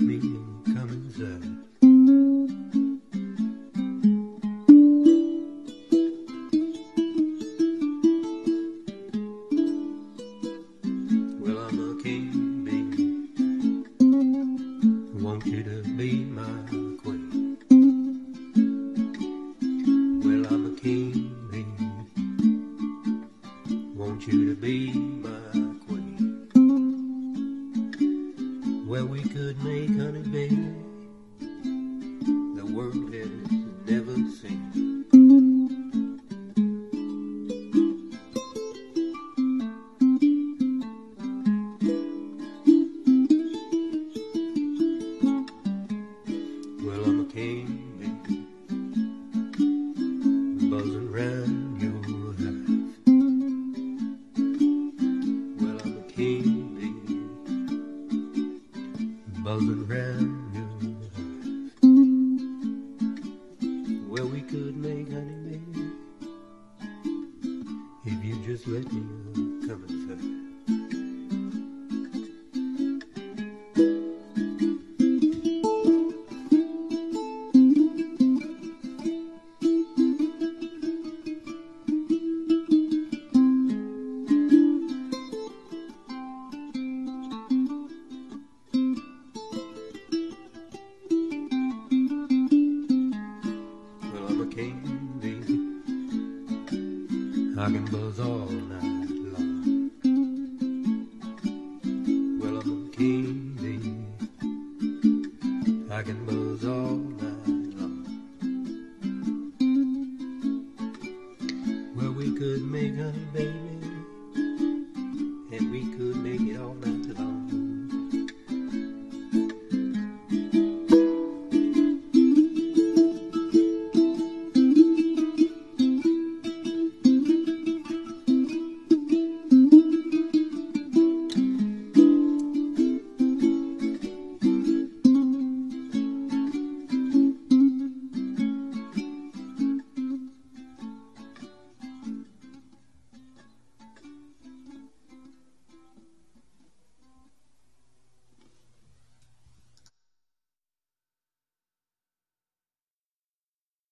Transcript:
me come inside. Well, I'm a king, baby. I want you to be my queen. Well, I'm a king, baby. Want you to be my queen. Well, we could make honey, baby, the world has never seen. Well, I'm a king, baby, buzzing round your hive. Well, I'm a king, baby, buzzing round your hive. Well, we could make honey, baby, if you just let me come inside. I'm a king, baby. I can buzz all night.